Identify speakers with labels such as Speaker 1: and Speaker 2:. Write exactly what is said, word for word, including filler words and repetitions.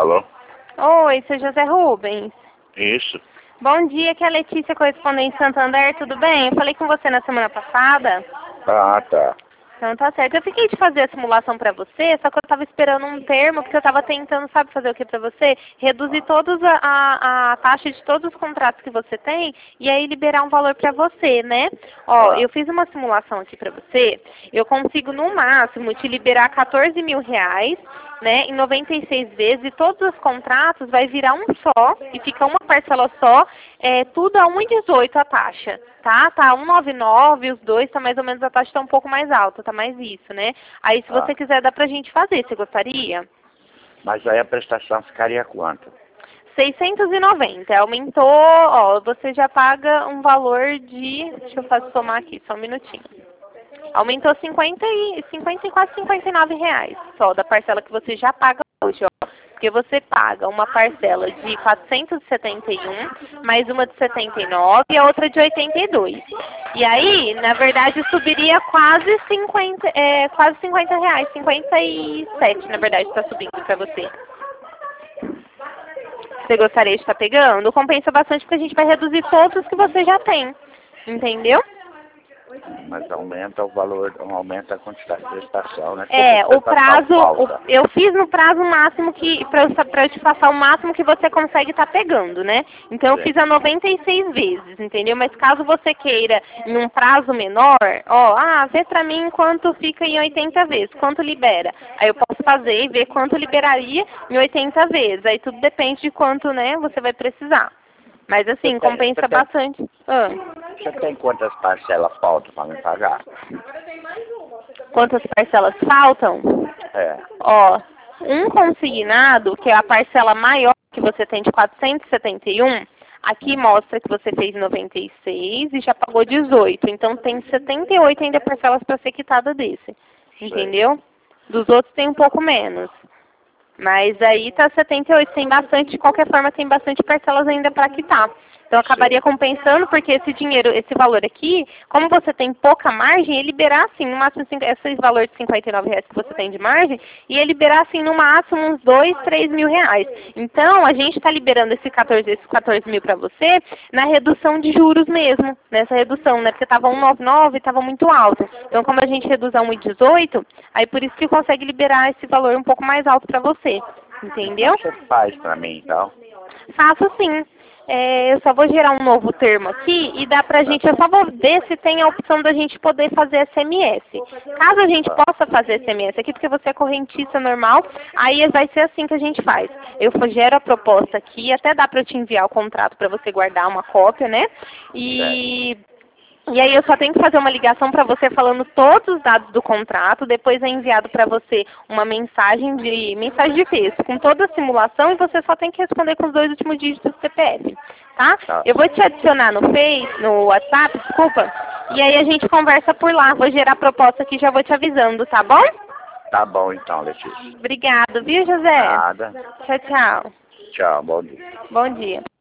Speaker 1: Alô?
Speaker 2: Oi, seu José Rubens.
Speaker 1: Isso.
Speaker 2: Bom dia, aqui é a Letícia, correspondente Santander, tudo bem? Eu falei com você na semana passada.
Speaker 1: Ah, tá.
Speaker 2: Então tá certo. Eu fiquei de fazer a simulação pra você, só que eu tava esperando um termo, porque eu tava tentando, sabe fazer o que pra você? Reduzir todos a, a, a taxa de todos os contratos que você tem e aí liberar um valor pra você, né? Ó,
Speaker 1: Ah.
Speaker 2: eu fiz uma simulação aqui pra você, eu consigo no máximo te liberar quatorze mil reais, né, em noventa e seis vezes, e todos os contratos vai virar um só, e fica uma parcela só, é, tudo a um e dezoito a taxa, tá? Tá um e noventa e nove, os dois, tá mais ou menos, a taxa tá um pouco mais alta, tá mais isso, né? Aí se você
Speaker 1: Ah.
Speaker 2: quiser dá pra gente fazer, você gostaria?
Speaker 1: Mas aí a prestação ficaria quanto?
Speaker 2: seiscentos e noventa, aumentou, ó, você já paga um valor de, deixa eu fazer, somar aqui, só um minutinho. Aumentou cinquenta e, cinquenta e quase cinquenta e nove reais só da parcela que você já paga hoje, ó. Porque você paga uma parcela de quatrocentos e setenta e um, mais uma de setenta e nove e a outra de oitenta e dois. E aí, na verdade, subiria quase cinquenta, é, quase cinquenta reais, cinquenta e sete, na verdade, está subindo para você. Você gostaria de estar pegando? Compensa bastante porque a gente vai reduzir todos que você já tem, entendeu?
Speaker 1: Mas aumenta o valor, aumenta a quantidade de prestação, né?
Speaker 2: É,
Speaker 1: Porque
Speaker 2: o prazo, o,
Speaker 1: falta.
Speaker 2: eu fiz no prazo máximo que, pra eu, pra eu te passar o máximo que você consegue estar pegando, né? Então eu
Speaker 1: Sim.
Speaker 2: fiz a noventa e seis vezes, entendeu? Mas caso você queira em um prazo menor, ó, ah, vê pra mim quanto fica em oitenta vezes, quanto libera. Aí eu posso fazer e ver quanto liberaria em oitenta vezes. Aí tudo depende de quanto, né, você vai precisar. Mas assim,
Speaker 1: Você tem-
Speaker 2: compensa
Speaker 1: você tem-
Speaker 2: bastante. Ah,
Speaker 1: Você tem quantas parcelas faltam para me pagar?
Speaker 2: quantas parcelas faltam?
Speaker 1: É.
Speaker 2: Ó, um consignado, que é a parcela maior que você tem de quatrocentos e setenta e um, aqui mostra que você fez noventa e seis e já pagou dezoito. Então tem setenta e oito ainda parcelas para ser quitada desse. Entendeu? Dos outros tem um pouco menos. Mas aí tá setenta e oito, tem bastante, de qualquer forma tem bastante parcelas ainda para quitar. Então acabaria compensando, porque esse dinheiro, esse valor aqui, como você tem pouca margem, ele liberar assim, no máximo, esse valor de cinquenta e nove reais que você tem de margem, ia liberar assim, no máximo, uns dois, três mil reais. Então, a gente está liberando esse quatorze, esses quatorze mil para você na redução de juros mesmo, nessa redução, né? Porque estava um e noventa e nove, estava muito alto. Então, como a gente reduz a um e dezoito, aí por isso que consegue liberar esse valor um pouco mais alto para você. Entendeu?
Speaker 1: Você faz para mim, então?
Speaker 2: Faço sim. É, eu só vou gerar um novo termo aqui e dá pra gente, eu só vou ver se tem a opção da gente poder fazer S M S. Caso a gente possa fazer S M S aqui, porque você é correntista normal, aí vai ser assim que a gente faz. Eu gero a proposta aqui, até dá pra eu te enviar o contrato pra você guardar uma cópia, né? E... E aí eu só tenho que fazer uma ligação para você falando todos os dados do contrato, depois é enviado para você uma mensagem de mensagem de texto com toda a simulação e você só tem que responder com os dois últimos dígitos do C P F, tá?
Speaker 1: Tá.
Speaker 2: Eu vou te adicionar no Face, no WhatsApp, desculpa, e aí a gente conversa por lá. Vou gerar a proposta aqui e já vou te avisando, tá bom?
Speaker 1: Tá bom então, Letícia.
Speaker 2: Obrigado, viu, José?
Speaker 1: Nada.
Speaker 2: Tchau, tchau.
Speaker 1: Tchau, bom dia.
Speaker 2: Bom dia.